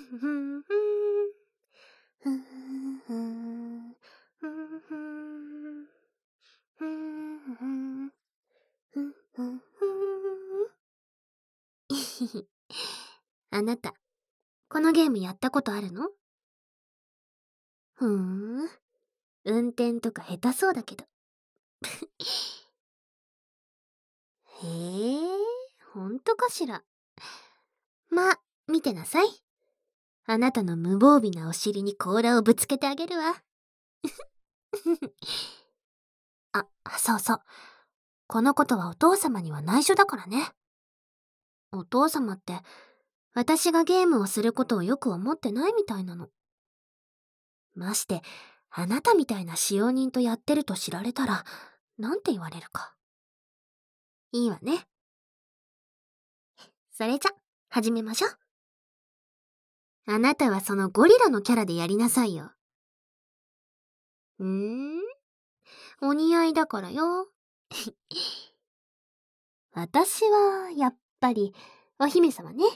あなた、このゲームやったことあるの？ふーん。運転とか下手そうだけど。へえ、ほんとかしら。ま、見てなさい。あなたの無防備なお尻に甲羅をぶつけてあげるわ。あ、そうそう。このことはお父様には内緒だからね。お父様って、私がゲームをすることをよく思ってないみたいなの。まして、あなたみたいな使用人とやってると知られたら、なんて言われるか。いいわね。それじゃ、始めましょう。あなたはそのゴリラのキャラでやりなさいよ。お似合いだからよ。私は、やっぱり、お姫様ね。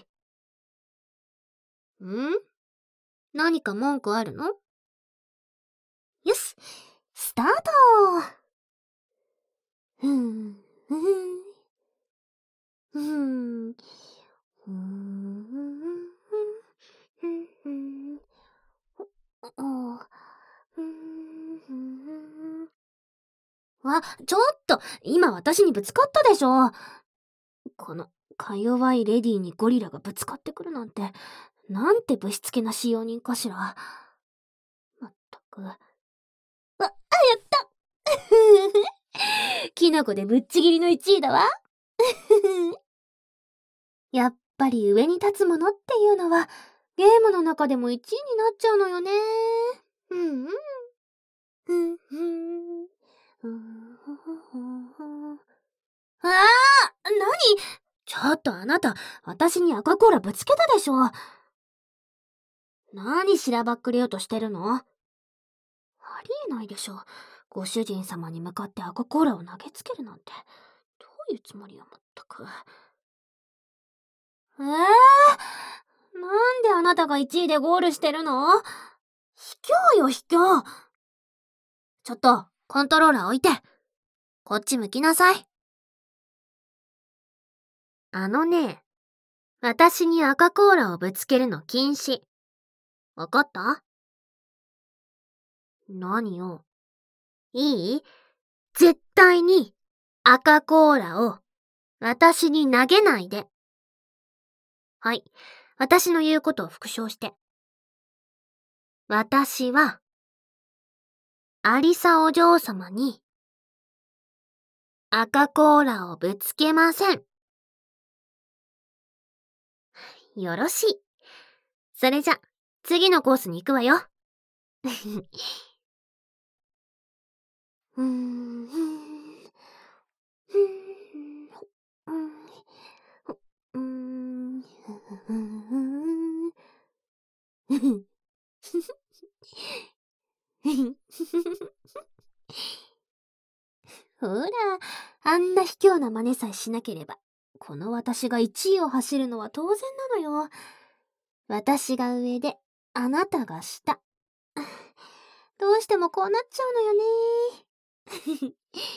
何か文句あるの？よし、スタート。ふん、ふん、ふん、ふん、ふん、ふん、わ、ちょっと、今私にぶつかったでしょ。この、か弱いレディーにゴリラがぶつかってくるなんて、なんてぶしつけな使用人かしら。まったく。やったキノコでぶっちぎりの1位だわ。やっぱり上に立つものっていうのは、ゲームの中でも1位になっちゃうのよね。ああ、何？ちょっとあなた、私に赤コーラぶつけたでしょ。何しらばっくれようとしてるの？ありえないでしょ。ご主人様に向かって赤コーラを投げつけるなんて。どういうつもりよ、まったく。なんであなたが1位でゴールしてるの？卑怯よ、卑怯。ちょっと、コントローラー置いて。こっち向きなさい。私に赤コーラをぶつけるの禁止。わかった？何よ。いい？絶対に赤コーラを私に投げないで。はい。私の言うことを復唱して。私は、アリサお嬢様に赤コーラをぶつけません。よろしい。それじゃ、次のコースに行くわよ。ほら、あんな卑怯な真似さえしなければ、この私が1位を走るのは当然なのよ。私が上で、あなたが下。どうしてもこうなっちゃうのよね。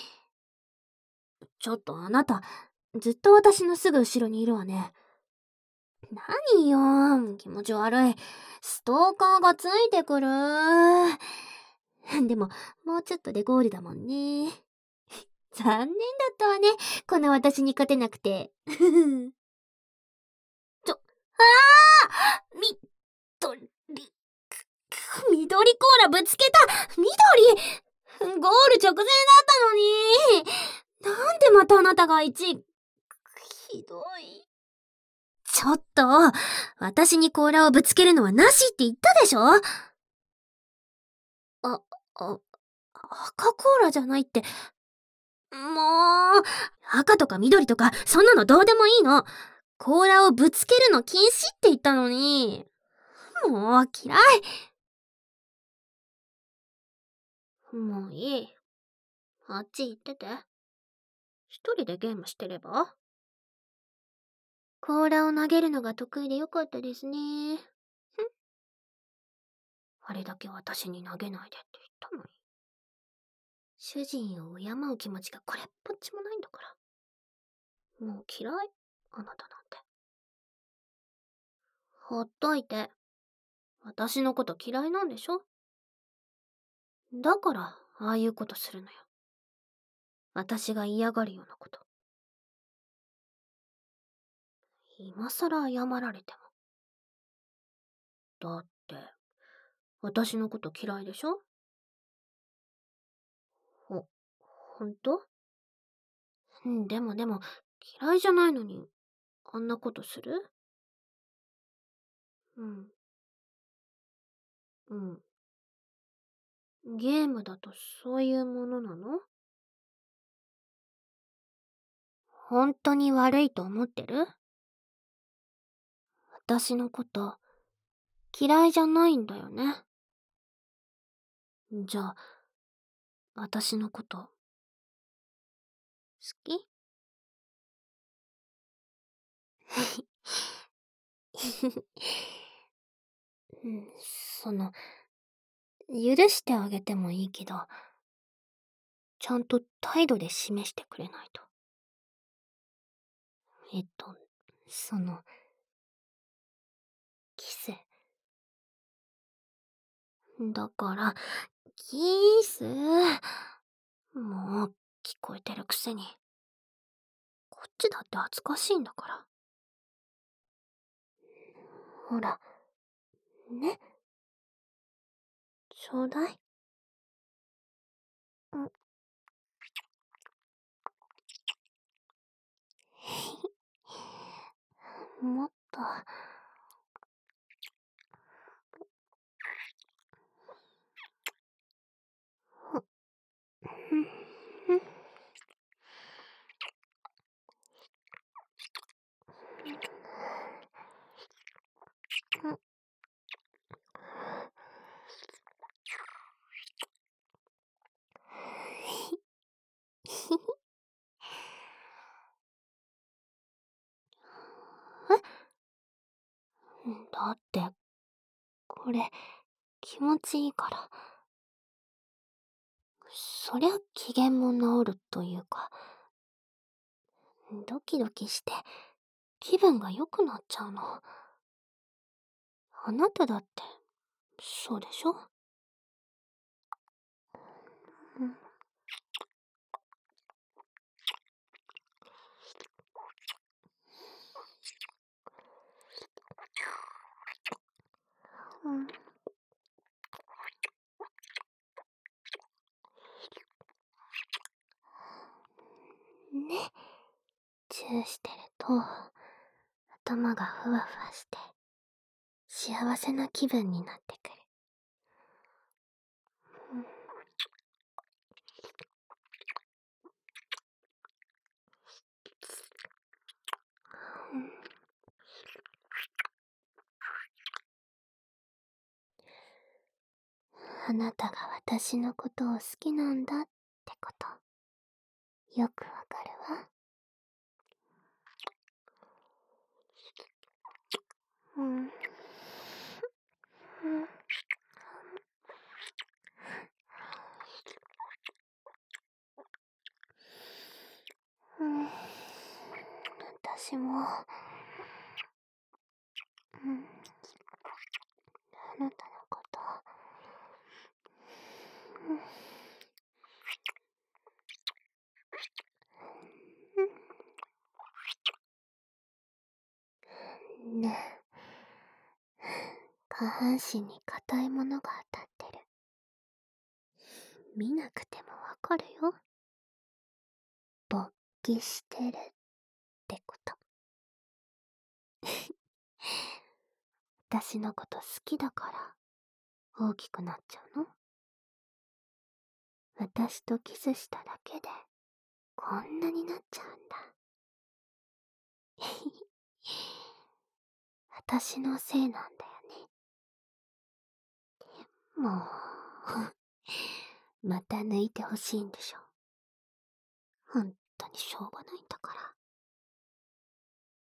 ちょっとあなた、ずっと私のすぐ後ろにいるわね。何よ、気持ち悪い。ストーカーがついてくる。でも、もうちょっとでゴールだもんね。残念だったわね。この私に勝てなくて。み、どり、緑コーラぶつけた。緑ゴール直前だったのに。なんでまたあなたが1位。ひどい。ちょっと、私に甲羅をぶつけるのはなしって言ったでしょ？あ、赤コーラじゃないって。もう、赤とか緑とか、そんなのどうでもいいの。甲羅をぶつけるの禁止って言ったのに。もう嫌い。もういい。あっち行ってて。一人でゲームしてれば？甲羅を投げるのが得意でよかったですね。 あれだけ私に投げないでって言ったのに。主人を敬う気持ちがこれっぽっちもないんだから。もう嫌い、あなたなんて。ほっといて。私のこと嫌いなんでしょ？だから、ああいうことするのよ。私が嫌がるようなこと。今さら謝られても。だって、私のこと嫌いでしょ？ほんと？でも、嫌いじゃないのに、あんなことする？うん。うん。ゲームだとそういうものなの？本当に悪いと思ってる？私のこと嫌いじゃないんだよね。じゃあ、私のこと好き？うん、許してあげてもいいけど、ちゃんと態度で示してくれないと。えっと、その、キス。だから、キース。もう、聞こえてるくせに。こっちだって恥ずかしいんだから。ほら、ね。ちょうだい。うん。もっと。だって、これ、気持ちいいから。そりゃ機嫌も治るというか、ドキドキして気分が良くなっちゃうの。あなただって、そうでしょ？うん。ね。チューしてると、頭がふわふわして、幸せな気分になってくる。あなたが私のことを好きなんだってこと、よくわかるわ。うん。うん。うん。私も、うん。あなたのこと、ねえ、下半身に硬いものが当たってる。見なくてもわかるよ。勃起してるってこと。私のこと好きだから大きくなっちゃうの？私とキスしただけでこんなになっちゃうんだ。私のせいなんだよね。もう、また抜いてほしいんでしょ。ほんとにしょうがないんだから。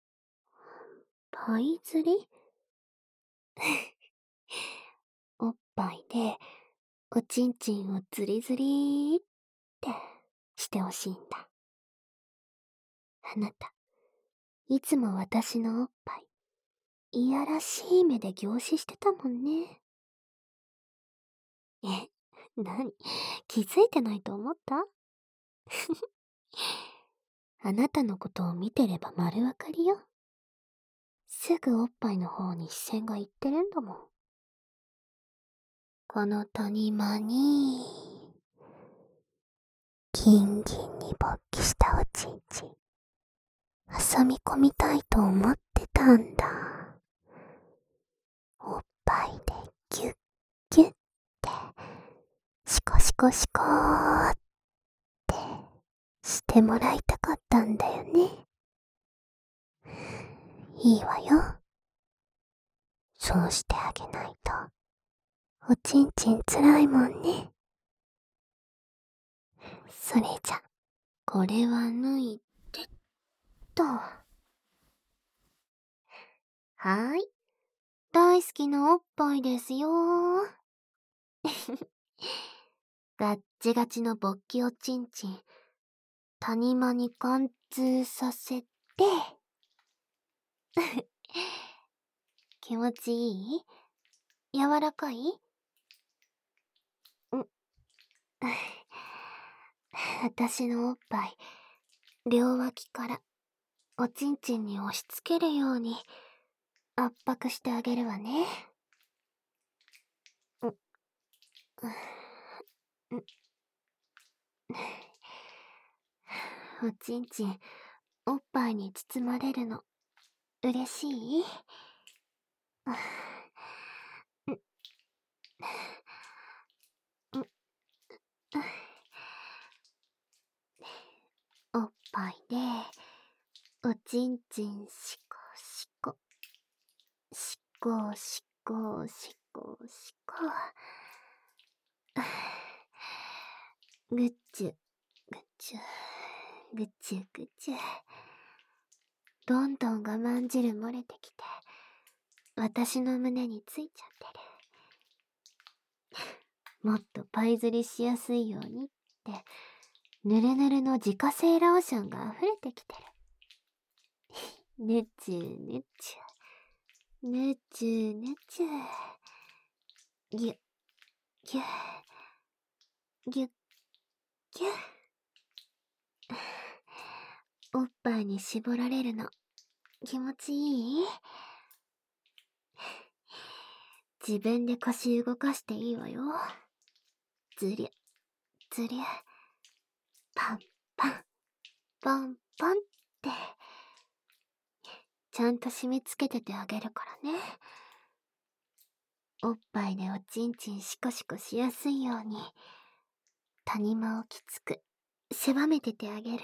パイ釣り？おっぱいで、おちんちんをズリズリーってしてほしいんだ。あなた、いつも私のおっぱい、いやらしい目で凝視してたもんね。え、なに、気づいてないと思った？あなたのことを見てれば丸わかりよ。すぐおっぱいの方に視線がいってるんだもん。この谷間に、ギンギンに勃起したおちんちん、挟み込みたいと思ってたんだ。おっぱいでギュッギュッって、シコシコシコーってしてもらいたかったんだよね。いいわよ。そうしてあげないと、おちんちんつらいもんね。それじゃ、これは脱いでっと。はーい。大好きなおっぱいですよー。ガッチガチの勃起おちんちん、谷間に貫通させて、気持ちいい？柔らかい？私のおっぱい、両脇からおちんちんに押し付けるように圧迫してあげるわね。おちんちん、おっぱいに包まれるの、嬉しい？おっぱいで、おちんちんしこしこ、しこしこしこしこ。ぐっちゅ、ぐっちゅ、ぐっちゅぐちゅ。どんどん我慢汁漏れてきて、私の胸についちゃってる。もっとパイ釣りしやすいようにって、ぬるぬるの自家製ローションが溢れてきてる。ぬちゅぬちゅ、ぬちゅぬちゅ。ぎゅ、ぎゅ、ぎゅ、ぎゅ。おっぱいに絞られるの、気持ちいい？自分で腰動かしていいわよ。ずりゅ、ずりゅ。パンパン、パンパンって、ちゃんと締め付けててあげるからね。おっぱいでおちんちんシコシコしやすいように、谷間をきつく、狭めててあげる。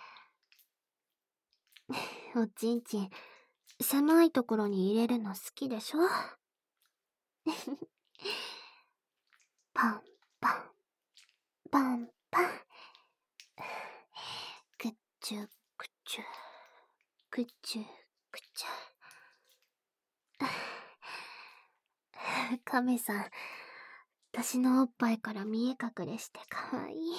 おちんちん、狭いところに入れるの好きでしょ？パンパン、パンパン。くっちゅくちゅ、くちゅくちゅ。カメさん、私のおっぱいから見え隠れしてかわいい。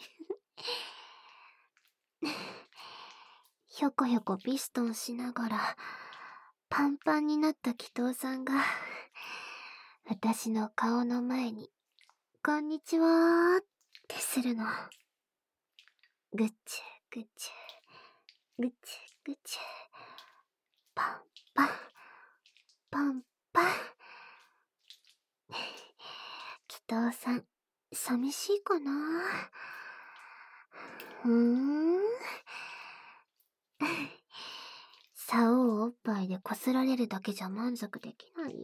ひょこひょこピストンしながら、パンパンになった祈祷さんが、私の顔の前に、こんにちはーってするの。ぐっちゅぐちゅ、ぐちゅぐちゅ。パンパン、パンパン。祈祷さん、寂しいかな？竿をおっぱいでこすられるだけじゃ満足できない？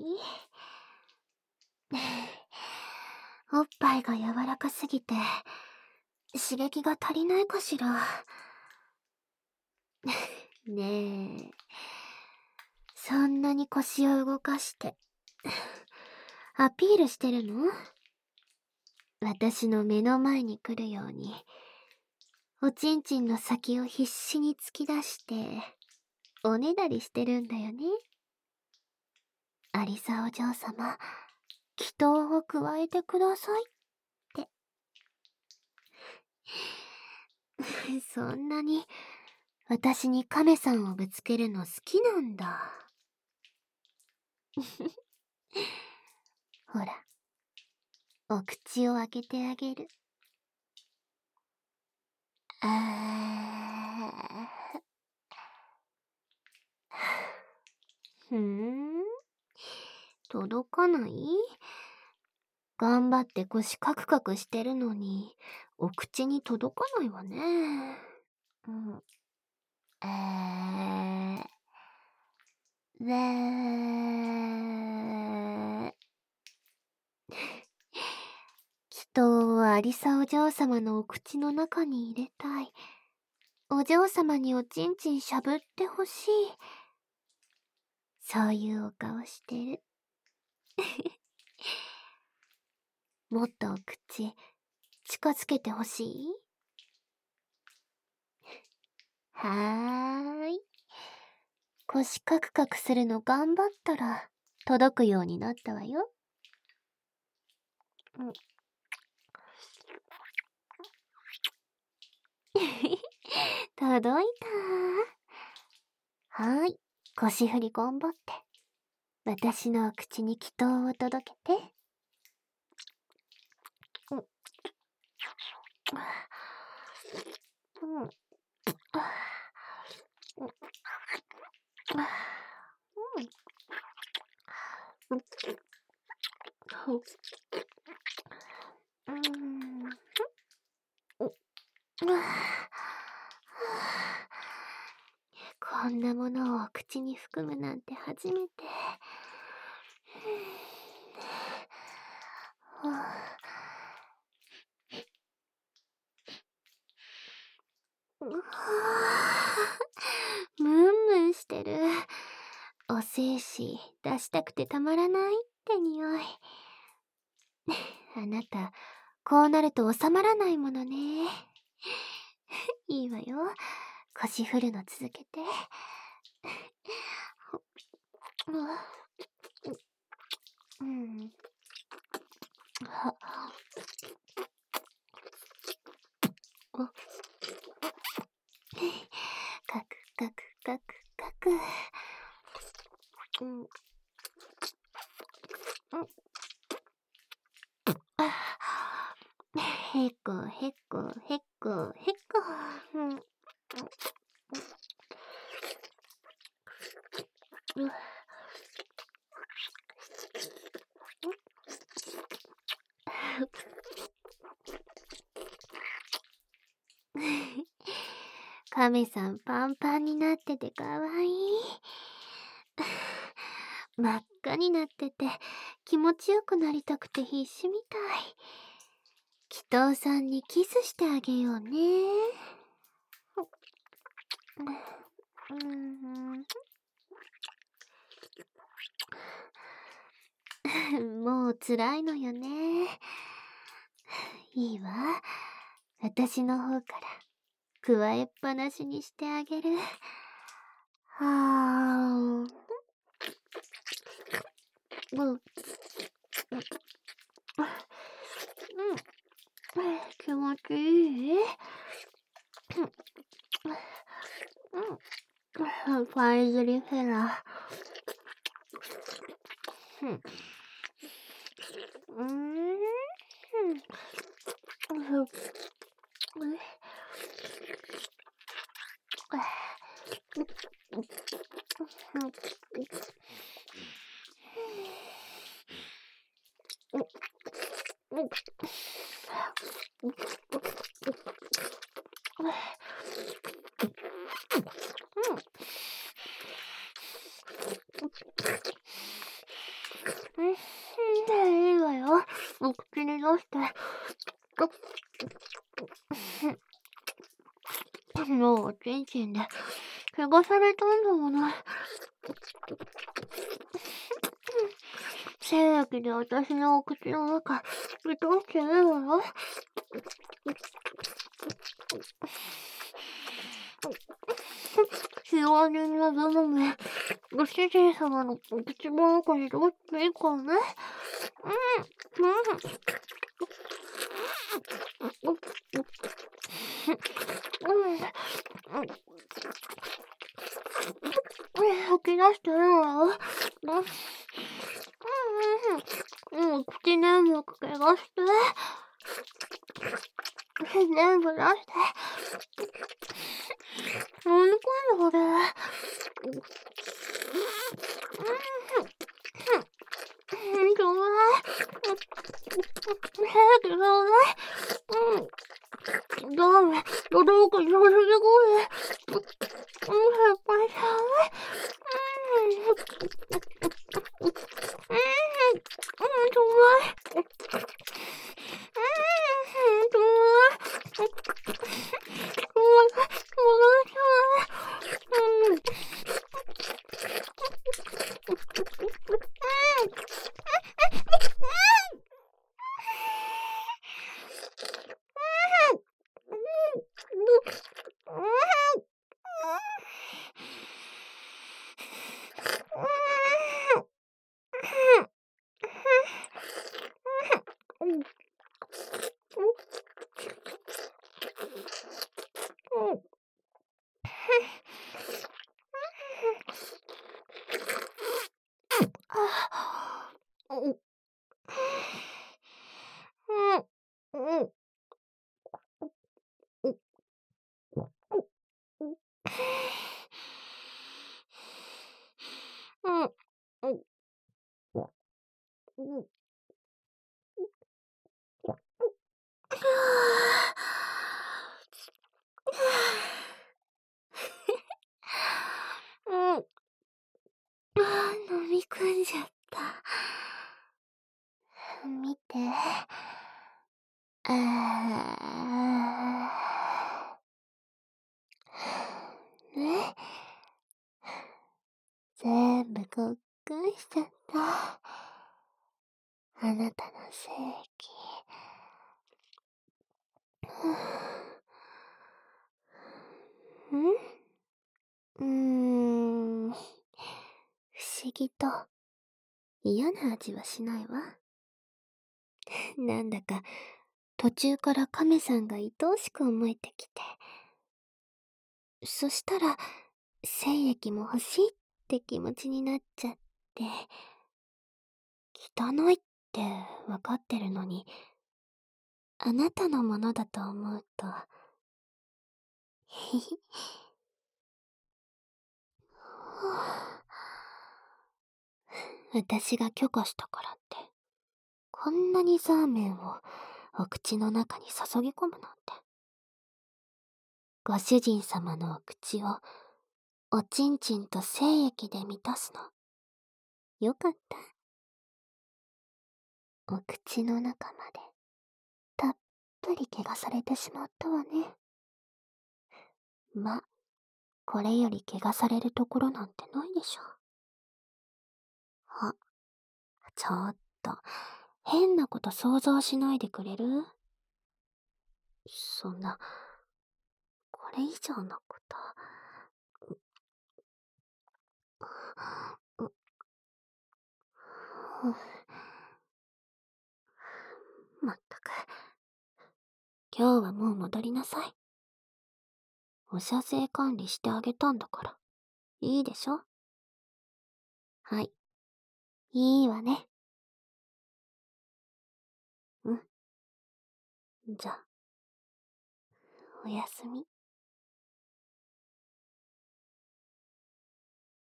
おっぱいが柔らかすぎて、刺激が足りないかしら。ねえ、そんなに腰を動かして、アピールしてるの？私の目の前に来るように、おちんちんの先を必死に突き出して、おねだりしてるんだよね。アリサお嬢様、 祈祷を加えてくださいって。そんなに私に亀さんをぶつけるの好きなんだ。ほら、お口を開けてあげる。ふーん、届かない？頑張って腰カクカクしてるのに、お口に届かないわね。うん。祈祷をアリサお嬢様のお口の中に入れたい。お嬢様におちんちんしゃぶってほしい。そういうお顔してる。もっとお口、近づけてほしい？はーい。腰カクカクするの頑張ったら、届くようになったわよ。うん。届いた。はーい。腰振り頑張って。私のお口に祈祷を届けて。うん。うん。こんなものを口に含むなんて初めて。ムンムンしてる。お精子出したくてたまらないって匂い。あなた、こうなると収まらないものね。いいわよ。腰振るの続けて。うん。カクカクカクカク。うん。へこへこへこへこ。うん。亀さんパンパンになっててかわいい。真っ赤になってて気持ちよくなりたくて必死みたい。祈祷さんにキスしてあげようね。もう辛いのよね。いいわ。私の方から加えっぱなしにしてあげる。はーん。気持ちいい？ファイズリフェラ。いいわよ。お口に出して。もうおちんちんで怪我されたんだもの。精液で私のお口の中、満たしていいわよ。幸せに望むご主人様のお口の中にどうしていいからね。 吐き出してるわ。口粘膜怪我して。全部出して。飲み込んでこれ。ちょうだい。早くちょうだい。ダメ。どうか上手でこれ。失敗しちゃうね。ちょうだい。ちょうだい。飲み込んじゃった。見て。ね。全部ごっくんしちゃった。あなたの正義。不思議と嫌な味はしないわ。なんだか途中から亀さんが愛おしく思えてきて。そしたら精液も欲しいって気持ちになっちゃって。汚いってわかってるのに、あなたのものだと思うと、ひひ。私が許可したからって、こんなにザーメンをお口の中に注ぎ込むなんて。ご主人様のお口をおちんちんと精液で満たすの。よかった。お口の中までたっぷり汚されてしまったわね。ま、これより汚されるところなんてないでしょ。あ、ちょっと、変なこと想像しないでくれる？そんな、これ以上のこと。まったく。今日はもう戻りなさい。お射精管理してあげたんだから。いいでしょ？はい。いいわね。うん。じゃあ、おやすみ。